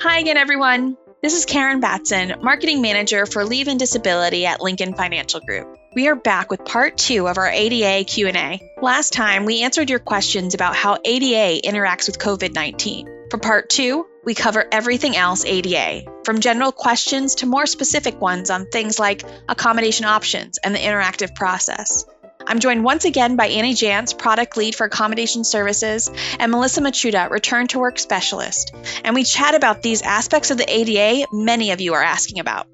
Hi again, everyone. This is Karen Batson, Marketing Manager for Leave and Disability at Lincoln Financial Group. We are back with part 2 of our ADA Q&A. Last time, we answered your questions about how ADA interacts with COVID-19. For part 2, we cover everything else ADA, from general questions to more specific ones on things like accommodation options and the interactive process. I'm joined once again by Annie Jantz, Product Lead for Accommodation Services, and Melissa Machuda, Return to Work Specialist. And we chat about these aspects of the ADA many of you are asking about.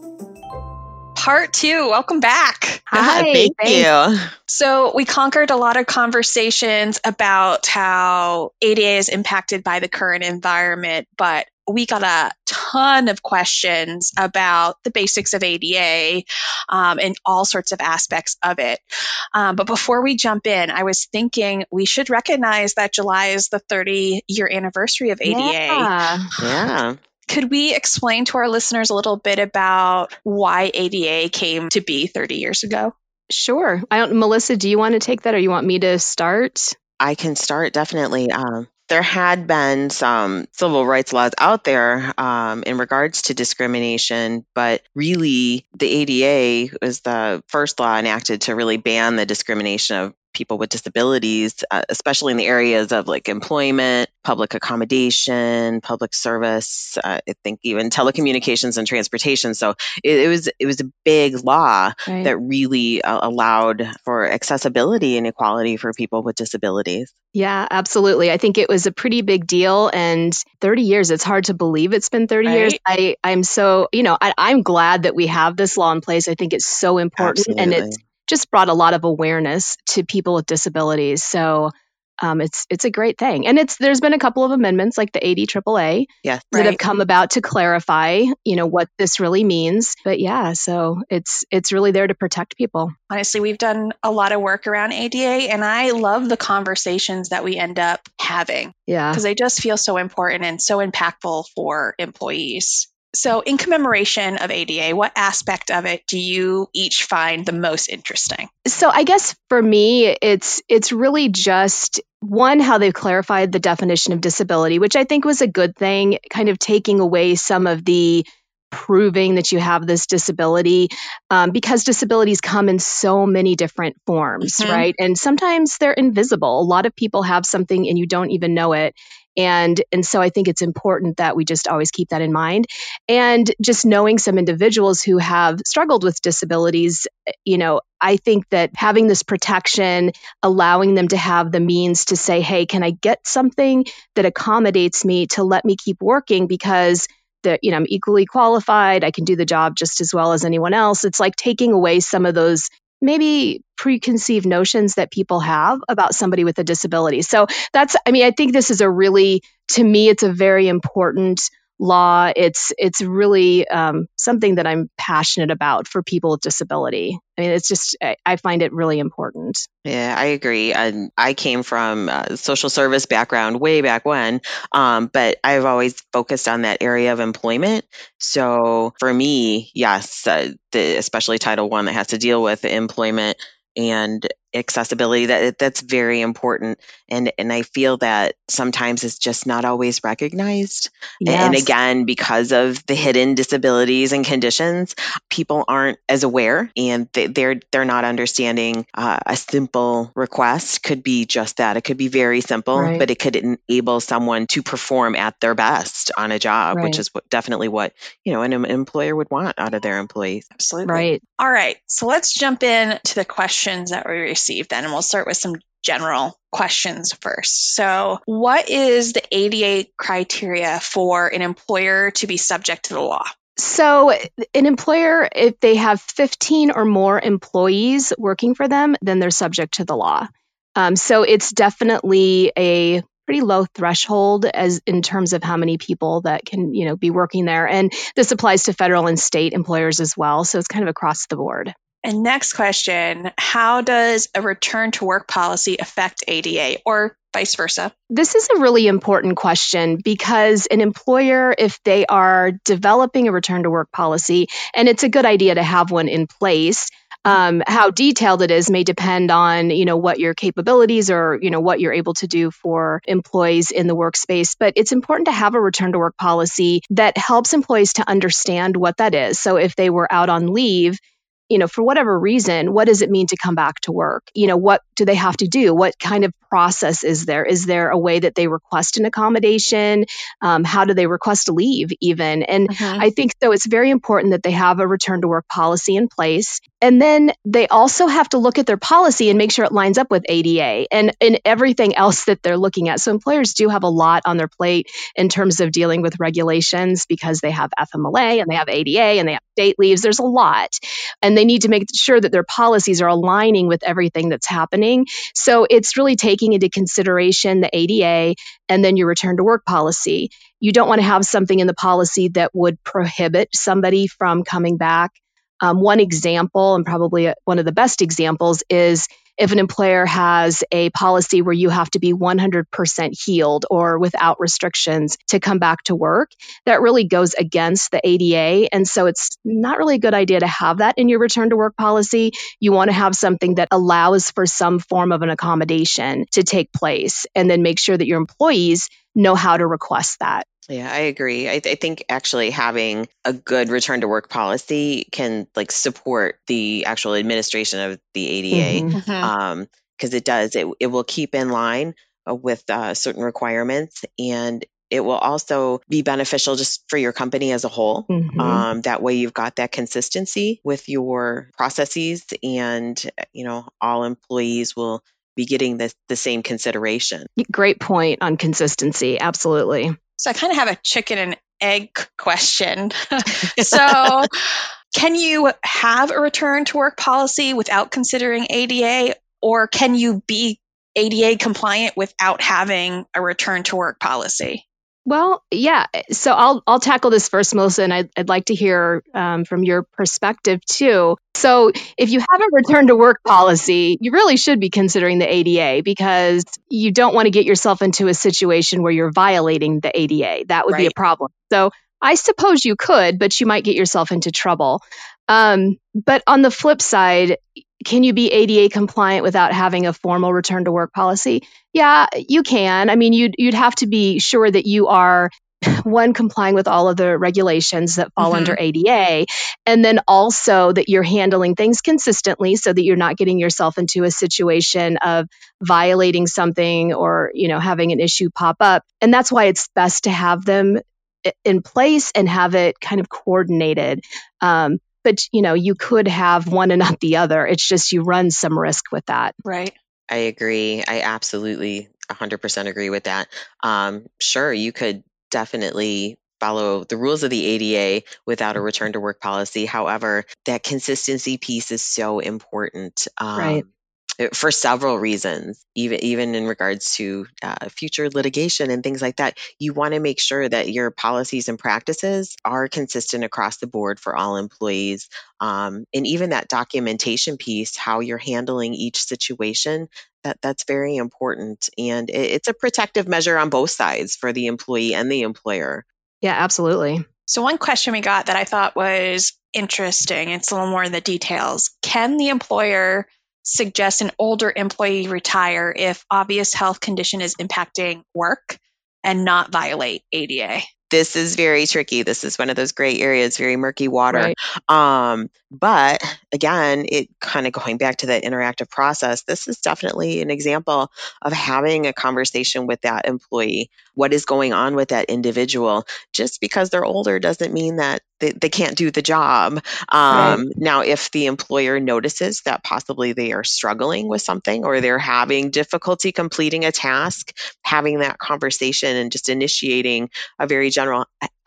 Part 2, welcome back. Hi, thank you. So we conquered a lot of conversations about how ADA is impacted by the current environment, but we got a ton of questions about the basics of ADA and all sorts of aspects of it. But before we jump in, I was thinking we should recognize that July is the 30-year anniversary of ADA. Yeah. Could we explain to our listeners a little bit about why ADA came to be 30 years ago? Sure. Melissa, do you want to take that or you want me to start? I can start, definitely. There had been some civil rights laws out there in regards to discrimination, but really the ADA was the first law enacted to really ban the discrimination of people with disabilities, especially in the areas of like employment, public accommodation, public service, I think even telecommunications and transportation. So it was a big law that really allowed for accessibility and equality for people with disabilities. Yeah, absolutely. I think it was a pretty big deal. And 30 years, it's hard to believe it's been 30 years. I'm so, I'm glad that we have this law in place. I think it's so important. Absolutely. And it's just brought a lot of awareness to people with disabilities. So it's a great thing. And there's been a couple of amendments like the ADAAA that have come about to clarify, what this really means. But yeah, so it's really there to protect people. Honestly, we've done a lot of work around ADA, and I love the conversations that we end up having. Yeah. Because they just feel so important and so impactful for employees. So in commemoration of ADA, what aspect of it do you each find the most interesting? So I guess for me, it's really just one, how they've clarified the definition of disability, which I think was a good thing, kind of taking away some of the proving that you have this disability, because disabilities come in so many different forms, right? And sometimes they're invisible. A lot of people have something and you don't even know it. And so I think it's important that we just always keep that in mind. And just knowing some individuals who have struggled with disabilities, I think that having this protection, allowing them to have the means to say, hey, can I get something that accommodates me to let me keep working because I'm equally qualified, I can do the job just as well as anyone else. It's like taking away some of those maybe preconceived notions that people have about somebody with a disability. So I think this is to me, it's a very important law. It's really something that I'm passionate about for people with disability. I mean, it's just, I find it really important. Yeah, I agree. And I came from a social service background way back when, but I've always focused on that area of employment. So for me, yes, especially Title I that has to deal with employment and accessibility, that's very important. And I feel that sometimes it's just not always recognized. Yes. And again, because of the hidden disabilities and conditions, people aren't as aware, and they're not understanding a simple request could be just that. It could be very simple, but it could enable someone to perform at their best on a job, which is definitely what an employer would want out of their employees. Absolutely. Right. All right. So let's jump in to the questions that we received then, and we'll start with some general questions first. So what is the ADA criteria for an employer to be subject to the law? So an employer, if they have 15 or more employees working for them, then they're subject to the law. So it's definitely a pretty low threshold as in terms of how many people that can, be working there. And this applies to federal and state employers as well. So it's kind of across the board. And next question, how does a return to work policy affect ADA or vice versa? This is a really important question because an employer, if they are developing a return to work policy, and it's a good idea to have one in place, How detailed it is may depend on, what your capabilities or, what you're able to do for employees in the workspace. But it's important to have a return to work policy that helps employees to understand what that is. So if they were out on leave, for whatever reason, what does it mean to come back to work? What do they have to do? What kind of process is there? Is there a way that they request an accommodation? How do they request a leave even? And I think so it's very important that they have a return to work policy in place. And then they also have to look at their policy and make sure it lines up with ADA and everything else that they're looking at. So employers do have a lot on their plate in terms of dealing with regulations because they have FMLA and they have ADA and they have state leaves. There's a lot. And they need to make sure that their policies are aligning with everything that's happening. So it's really taking into consideration the ADA and then your return to work policy. You don't want to have something in the policy that would prohibit somebody from coming back. One example, and probably one of the best examples, is if an employer has a policy where you have to be 100% healed or without restrictions to come back to work, that really goes against the ADA. And so it's not really a good idea to have that in your return to work policy. You want to have something that allows for some form of an accommodation to take place and then make sure that your employees know how to request that. Yeah, I agree. I think actually having a good return to work policy can support the actual administration of the ADA because it will keep in line with certain requirements, and it will also be beneficial just for your company as a whole. That way you've got that consistency with your processes, and all employees will be getting the same consideration. Great point on consistency. Absolutely. So I kind of have a chicken and egg question. So can you have a return to work policy without considering ADA, or can you be ADA compliant without having a return to work policy? Well, yeah. So I'll tackle this first, Melissa, and I'd like to hear from your perspective too. So if you have a return to work policy, you really should be considering the ADA because you don't want to get yourself into a situation where you're violating the ADA. That would be a problem. So I suppose you could, but you might get yourself into trouble. But on the flip side, can you be ADA compliant without having a formal return to work policy? Yeah, you can. I mean, you'd have to be sure that you are, one, complying with all of the regulations that fall under ADA, and then also that you're handling things consistently so that you're not getting yourself into a situation of violating something or, having an issue pop up. And that's why it's best to have them in place and have it kind of coordinated. But, you could have one and not the other. It's just you run some risk with that. Right. I agree. I absolutely 100% agree with that. Sure, you could definitely follow the rules of the ADA without a return to work policy. However, that consistency piece is so important. Right. For several reasons, even in regards to future litigation and things like that. You want to make sure that your policies and practices are consistent across the board for all employees. And even that documentation piece, how you're handling each situation, that's very important. And it's a protective measure on both sides for the employee and the employer. Yeah, absolutely. So one question we got that I thought was interesting, it's a little more in the details. Can the employer suggest an older employee retire if obvious health condition is impacting work and not violate ADA? This is very tricky. This is one of those gray areas, very murky water. Right. But again, it kind of going back to that interactive process, this is definitely an example of having a conversation with that employee. What is going on with that individual? Just because they're older doesn't mean that they can't do the job. Right. Now, if the employer notices that possibly they are struggling with something or they're having difficulty completing a task, having that conversation and just initiating a very general,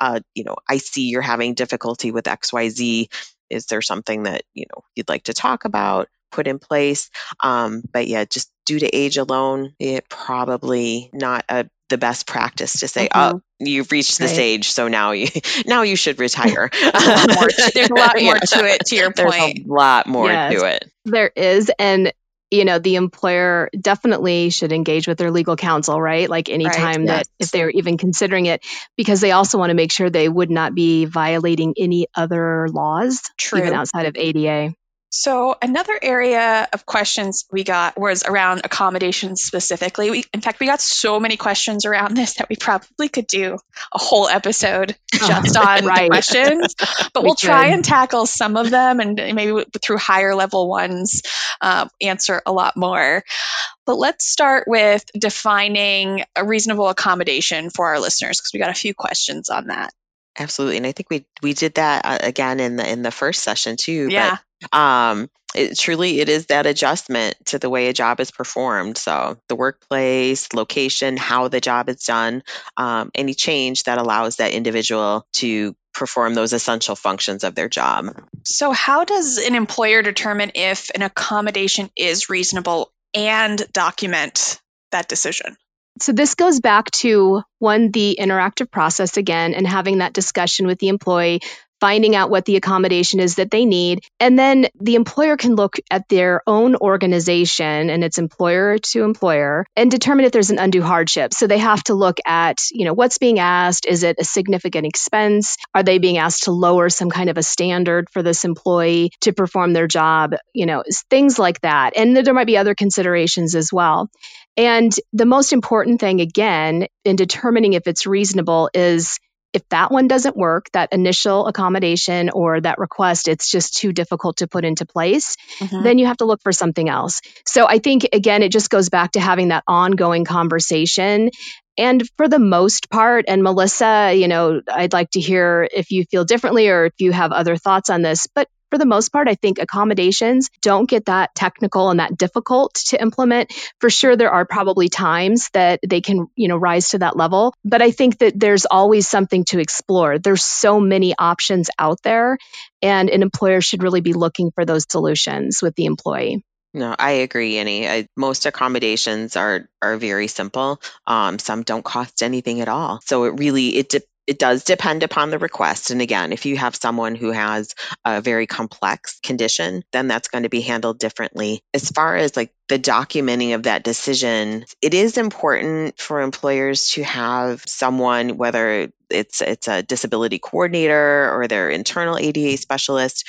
I see you're having difficulty with XYZ. Is there something that, you'd like to talk about, put in place? But yeah, just due to age alone, it probably not the best practice to say, oh, you've reached this age, so now you should retire. There's a lot more to it, to your point. There's a lot more to it. There is. And the employer definitely should engage with their legal counsel, right? Like anytime that if they're even considering it, because they also want to make sure they would not be violating any other laws, even outside of ADA. So another area of questions we got was around accommodations specifically. In fact, we got so many questions around this that we probably could do a whole episode just on the questions, but we'll try and tackle some of them and maybe through higher level ones, answer a lot more. But let's start with defining a reasonable accommodation for our listeners, because we got a few questions on that. Absolutely. And I think we did that again in the first session too. Yeah. But it is that adjustment to the way a job is performed. So the workplace, location, how the job is done, any change that allows that individual to perform those essential functions of their job. So how does an employer determine if an accommodation is reasonable and document that decision? So this goes back to the interactive process again, and having that discussion with the employee, finding out what the accommodation is that they need. And then the employer can look at their own organization and its employer to employer and determine if there's an undue hardship. So they have to look at, what's being asked. Is it a significant expense? Are they being asked to lower some kind of a standard for this employee to perform their job? Things like that. And there might be other considerations as well. And the most important thing, again, in determining if it's reasonable is if that one doesn't work, that initial accommodation or that request, it's just too difficult to put into place, then you have to look for something else. So I think, again, it just goes back to having that ongoing conversation. And for the most part, and Melissa, I'd like to hear if you feel differently or if you have other thoughts on this, but for the most part, I think accommodations don't get that technical and that difficult to implement. For sure, there are probably times that they can, rise to that level. But I think that there's always something to explore. There's so many options out there, and an employer should really be looking for those solutions with the employee. No, I agree, Annie. Most accommodations are very simple. Some don't cost anything at all. So it does depend upon the request. And again, if you have someone who has a very complex condition, then that's going to be handled differently. As far as like the documenting of that decision, it is important for employers to have someone, whether it's a disability coordinator or their internal ADA specialist,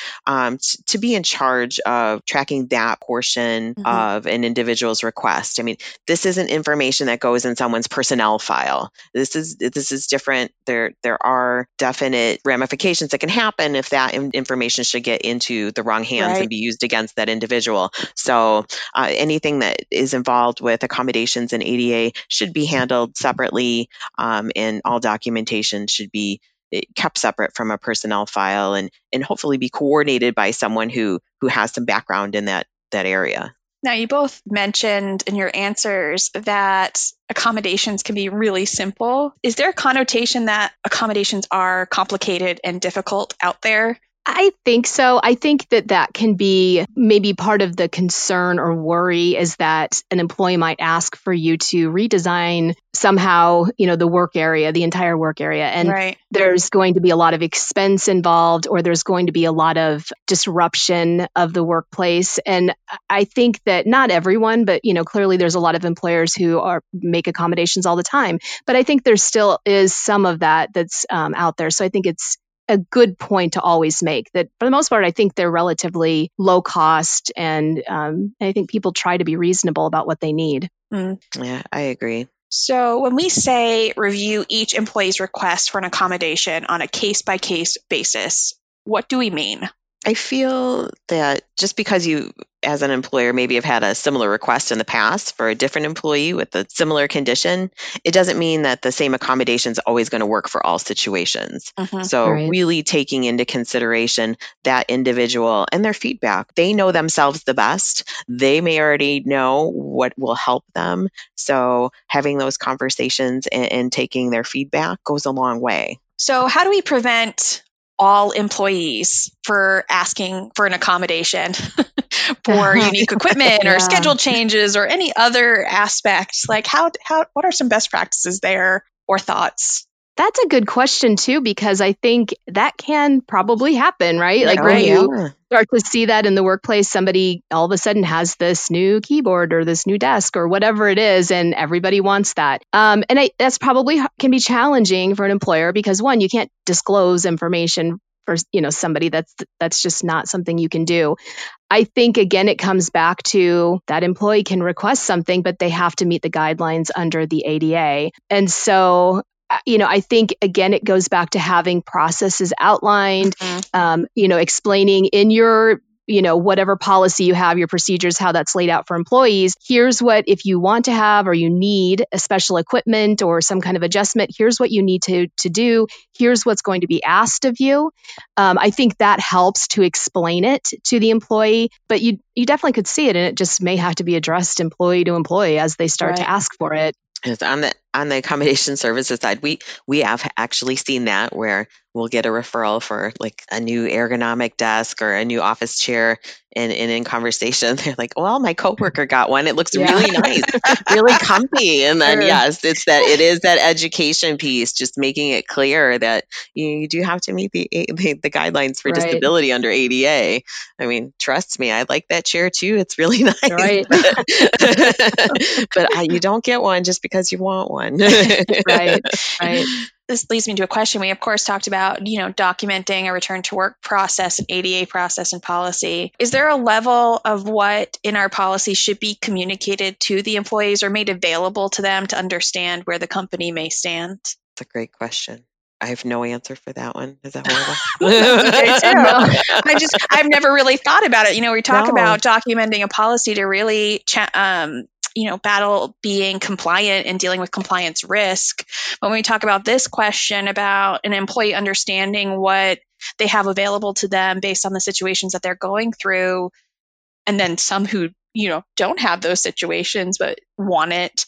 to be in charge of tracking that portion of an individual's request. I mean, this isn't information that goes in someone's personnel file. This is different. There are definite ramifications that can happen if that information should get into the wrong hands and be used against that individual. So anything that is involved with accommodations and ADA should be handled separately, and all documentation should be kept separate from a personnel file and hopefully be coordinated by someone who has some background in that area. Now, you both mentioned in your answers that accommodations can be really simple. Is there a connotation that accommodations are complicated and difficult out there? I think so. I think that can be maybe part of the concern or worry, is that an employee might ask for you to redesign somehow, the work area, the entire work area. And there's going to be a lot of expense involved, or there's going to be a lot of disruption of the workplace. And I think that not everyone, but, clearly there's a lot of employers who make accommodations all the time. But I think there still is some of that's out there. So I think it's a good point to always make that for the most part, I think they're relatively low cost, and I think people try to be reasonable about what they need. Yeah, I agree. So when we say review each employee's request for an accommodation on a case-by-case basis, what do we mean? I feel that just because you, as an employer, maybe have had a similar request in the past for a different employee with a similar condition, it doesn't mean that the same accommodation is always going to work for all situations. So really taking into consideration that individual and their feedback. They know themselves the best. They may already know what will help them. So having those conversations and taking their feedback goes a long way. So how do we prevent all employees for asking for an accommodation for unique equipment or schedule changes or any other aspects? Like what are some best practices there or thoughts? That's a good question too, because I think that can probably happen, right? Like when you start to see that in the workplace, somebody all of a sudden has this new keyboard or this new desk or whatever it is, and everybody wants that. That's probably can be challenging for an employer because, one, you can't disclose information for, somebody that's just not something you can do. I think, again, it comes back to that employee can request something, but they have to meet the guidelines under the ADA. And so, I think, again, it goes back to having processes outlined, explaining in your whatever policy you have, your procedures, how that's laid out for employees. Here's what, if you want to have or you need a special equipment or some kind of adjustment, here's what you need to do. Here's what's going to be asked of you. I think that helps to explain it to the employee, but you definitely could see it, and it just may have to be addressed employee to employee as they start to ask for it. On the accommodation services side, we have actually seen that where we'll get a referral for like a new ergonomic desk or a new office chair, and in conversation they're like, well, my coworker got one. It looks really nice, really comfy. And then yes, it is that education piece, just making it clear that you do have to meet the guidelines for disability under ADA. I mean, trust me, I like that chair too. It's really nice. Right. But you don't get one just because you want one. Right. This leads me to a question. We, of course, talked about, documenting a return to work process, an ADA process and policy. Is there a level of what in our policy should be communicated to the employees or made available to them to understand where the company may stand? That's a great question. I have no answer for that one. Is that horrible? I've never really thought about it. We talk about documenting a policy to really battle being compliant and dealing with compliance risk. But when we talk about this question about an employee understanding what they have available to them based on the situations that they're going through, and then some who, don't have those situations but want it,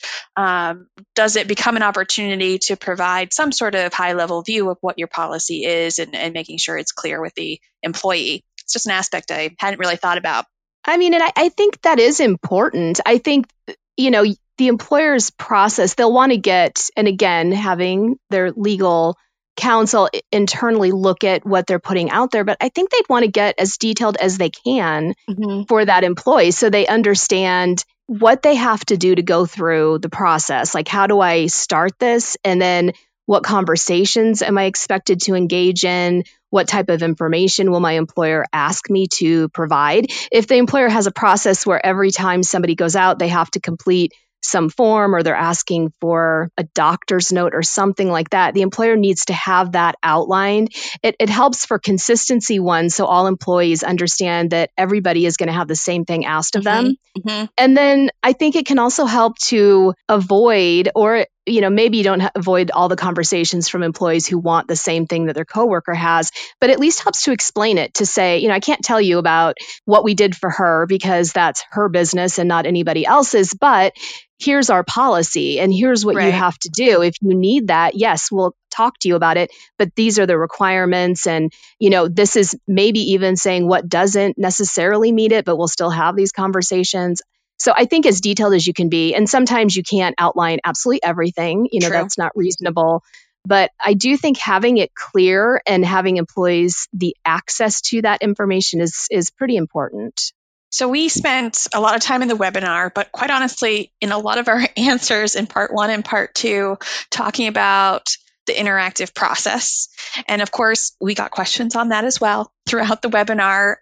does it become an opportunity to provide some sort of high-level view of what your policy is and making sure it's clear with the employee? It's just an aspect I hadn't really thought about. I mean, and I think that is important. I think, the employer's process, they'll want to get, and again, having their legal counsel internally look at what they're putting out there, but I think they'd want to get as detailed as they can for that employee so they understand what they have to do to go through the process. Like, how do I start this? And then what conversations am I expected to engage in? What type of information will my employer ask me to provide? If the employer has a process where every time somebody goes out, they have to complete some form or they're asking for a doctor's note or something like that, the employer needs to have that outlined. It helps for consistency, one, so all employees understand that everybody is going to have the same thing asked of them. And then I think it can also help to avoid, or maybe you don't avoid all the conversations from employees who want the same thing that their coworker has, but at least helps to explain it, to say, I can't tell you about what we did for her because that's her business and not anybody else's, but here's our policy and here's what you have to do. If you need that, yes, we'll talk to you about it, but these are the requirements. And, this is maybe even saying what doesn't necessarily meet it, but we'll still have these conversations. So I think as detailed as you can be, and sometimes you can't outline absolutely everything, that's not reasonable. But I do think having it clear and having employees the access to that information is pretty important. So we spent a lot of time in the webinar, but quite honestly, in a lot of our answers in part 1 and part 2, talking about the interactive process. And of course, we got questions on that as well throughout the webinar.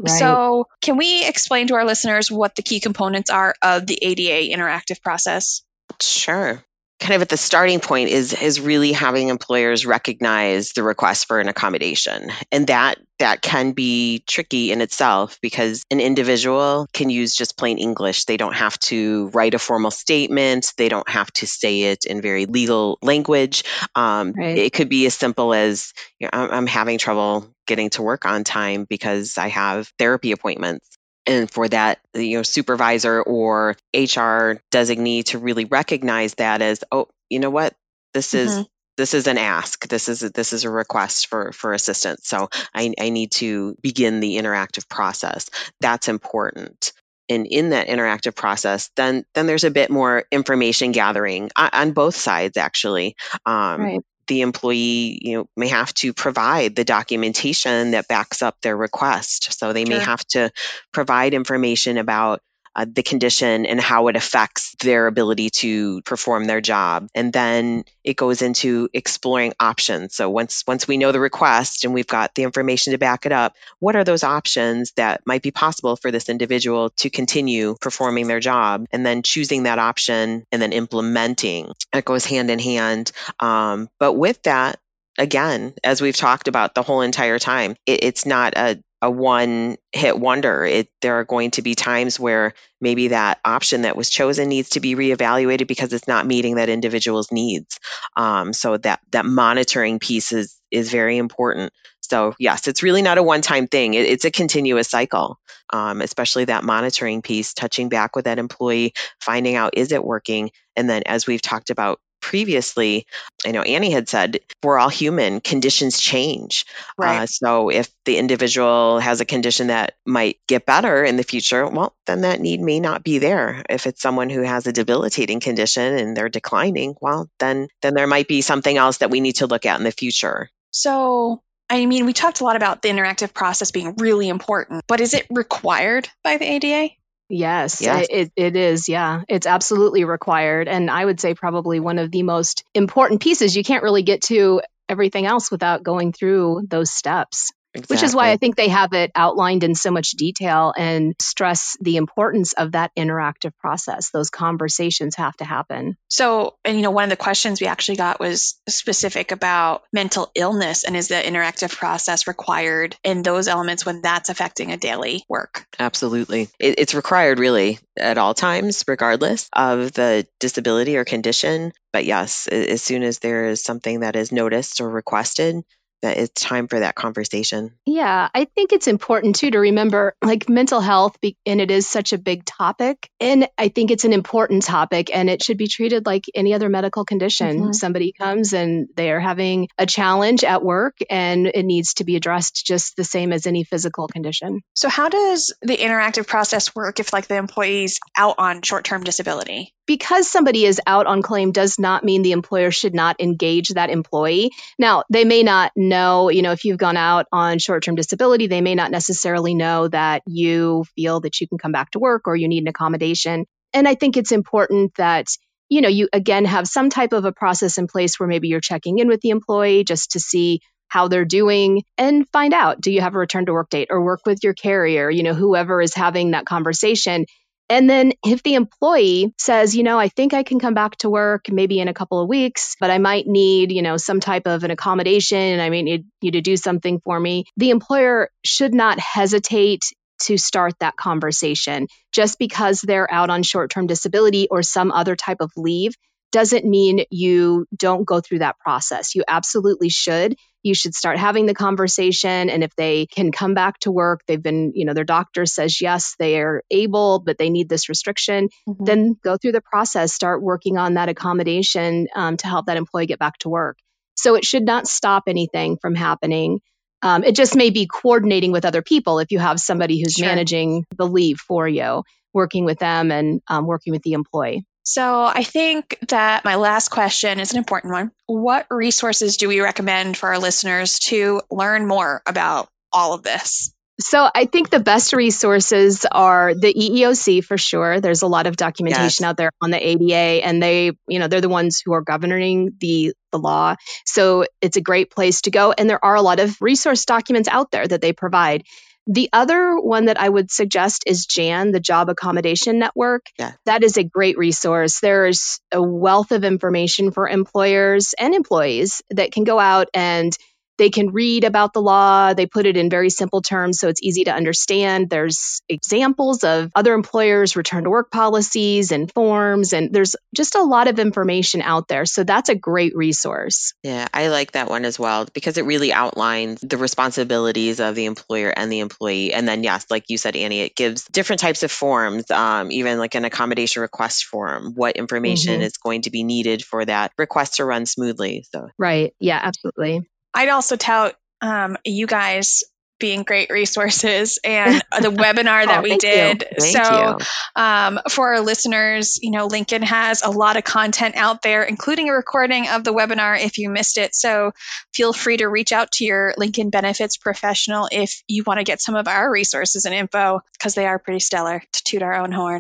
So can we explain to our listeners what the key components are of the ADA interactive process? Sure. Kind of at the starting point is really having employers recognize the request for an accommodation. And that can be tricky in itself because an individual can use just plain English. They don't have to write a formal statement. They don't have to say it in very legal language. It could be as simple as, I'm having trouble getting to work on time because I have therapy appointments. And for that, supervisor or HR designee to really recognize that as, oh, you know what, this is an ask. This is a request for assistance. So I need to begin the interactive process. That's important. And in that interactive process, then there's a bit more information gathering on both sides, actually. The employee, may have to provide the documentation that backs up their request. So they may have to provide information about the condition and how it affects their ability to perform their job. And then it goes into exploring options. So once we know the request and we've got the information to back it up, what are those options that might be possible for this individual to continue performing their job? And then choosing that option and then implementing. It goes hand in hand. But with that, again, as we've talked about the whole entire time, it's not a one-hit wonder. There are going to be times where maybe that option that was chosen needs to be reevaluated because it's not meeting that individual's needs. So that monitoring piece is very important. So yes, it's really not a one-time thing. It's a continuous cycle, especially that monitoring piece, touching back with that employee, finding out, is it working? And then as we've talked about previously, I know Annie had said, we're all human, conditions change. Right. So if the individual has a condition that might get better in the future, well, then that need may not be there. If it's someone who has a debilitating condition and they're declining, well, then there might be something else that we need to look at in the future. So, I mean, we talked a lot about the interactive process being really important, but is it required by the ADA? Yes. It is. Yeah, it's absolutely required. And I would say probably one of the most important pieces. You can't really get to everything else without going through those steps. Exactly. Which is why I think they have it outlined in so much detail and stress the importance of that interactive process. Those conversations have to happen. So, and one of the questions we actually got was specific about mental illness, and is the interactive process required in those elements when that's affecting a daily work? Absolutely. It's required really at all times, regardless of the disability or condition. But yes, as soon as there is something that is noticed or requested, that it's time for that conversation. Yeah, I think it's important too to remember like mental health, and it is such a big topic. And I think it's an important topic and it should be treated like any other medical condition. Mm-hmm. Somebody comes and they are having a challenge at work and it needs to be addressed just the same as any physical condition. So how does the interactive process work if like the employee's out on short-term disability? Because somebody is out on claim does not mean the employer should not engage that employee. Now, they may not know, if you've gone out on short-term disability, they may not necessarily know that you feel that you can come back to work or you need an accommodation. And I think it's important that, you again have some type of a process in place where maybe you're checking in with the employee just to see how they're doing and find out, do you have a return to work date, or work with your carrier, whoever is having that conversation. And then if the employee says, I think I can come back to work maybe in a couple of weeks, but I might need, some type of an accommodation and I may need you to do something for me, the employer should not hesitate to start that conversation. Just because they're out on short-term disability or some other type of leave doesn't mean you don't go through that process. You absolutely should. You should start having the conversation. And if they can come back to work, they've been, their doctor says, yes, they are able, but they need this restriction, then go through the process, start working on that accommodation to help that employee get back to work. So it should not stop anything from happening. It just may be coordinating with other people if you have somebody who's managing the leave for you, working with them and working with the employee. So I think that my last question is an important one. What resources do we recommend for our listeners to learn more about all of this? So I think the best resources are the EEOC for sure. There's a lot of documentation out there on the ADA, and they're the ones who are governing the law. So it's a great place to go. And there are a lot of resource documents out there that they provide. The other one that I would suggest is JAN, the Job Accommodation Network. Yeah. That is a great resource. There's a wealth of information for employers and employees that can go out and they can read about the law. They put it in very simple terms, so it's easy to understand. There's examples of other employers' return to work policies and forms, and there's just a lot of information out there. So that's a great resource. Yeah, I like that one as well because it really outlines the responsibilities of the employer and the employee. And then, yes, like you said, Annie, it gives different types of forms, even like an accommodation request form, what information is going to be needed for that request to run smoothly. So, right. Yeah, absolutely. I'd also tout you guys being great resources and the webinar that we did. Thank you. For our listeners, Lincoln has a lot of content out there, including a recording of the webinar if you missed it. So feel free to reach out to your Lincoln Benefits professional if you want to get some of our resources and info, because they are pretty stellar, to toot our own horn.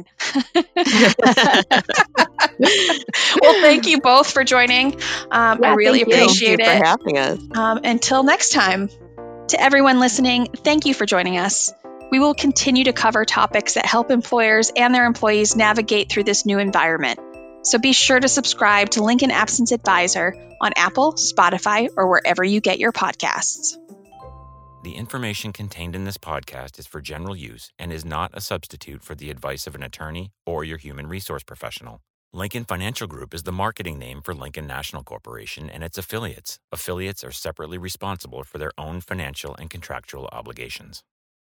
Well, thank you both for joining. I really appreciate it. Thank you for having us. Until next time. To everyone listening, thank you for joining us. We will continue to cover topics that help employers and their employees navigate through this new environment. So be sure to subscribe to Lincoln Absence Advisor on Apple, Spotify, or wherever you get your podcasts. The information contained in this podcast is for general use and is not a substitute for the advice of an attorney or your human resource professional. Lincoln Financial Group is the marketing name for Lincoln National Corporation and its affiliates. Affiliates are separately responsible for their own financial and contractual obligations.